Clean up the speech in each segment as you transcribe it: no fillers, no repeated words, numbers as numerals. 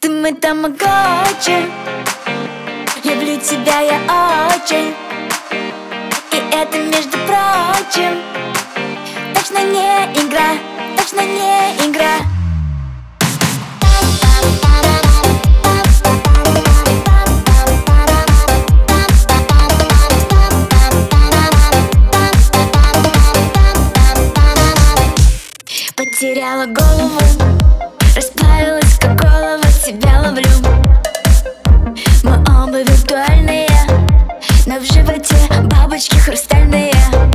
Ты мой тамагочи, люблю тебя я очень. И это, между прочим, точно не игра, точно не игра. Потеряла голову, расплавилась как голова, тебя ловлю. Мы оба виртуальные, но в животе бабочки хрустальные.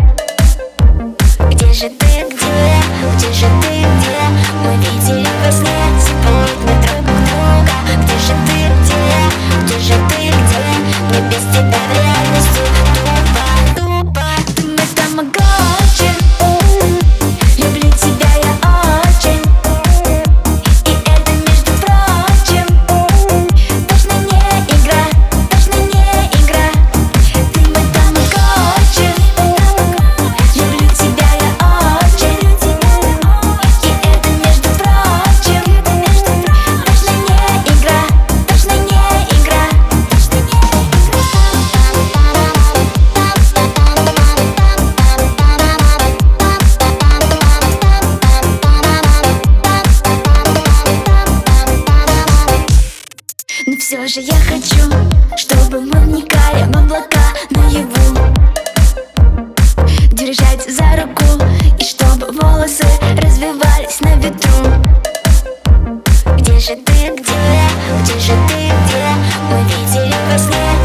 Где же ты, где? Где же ты, где? Мы видели во сне символично друг друга. Где же ты, где? Где же ты, где? Мы без тебя в реальности тупо, тупо. Ты мой тамагочи, люблю тебя я очень. И это, между прочим, точно не игра, точно не игра. Ты мой тамагочи, люблю тебя я очень. И это, между прочим, точно не игра, точно не игра, точно не игра. Но все же я хочу, чтобы мы вникали в облака наяву, держать за руку, и чтобы волосы развивались на ветру. Где же ты, где? Где же ты, где? Мы видели во сне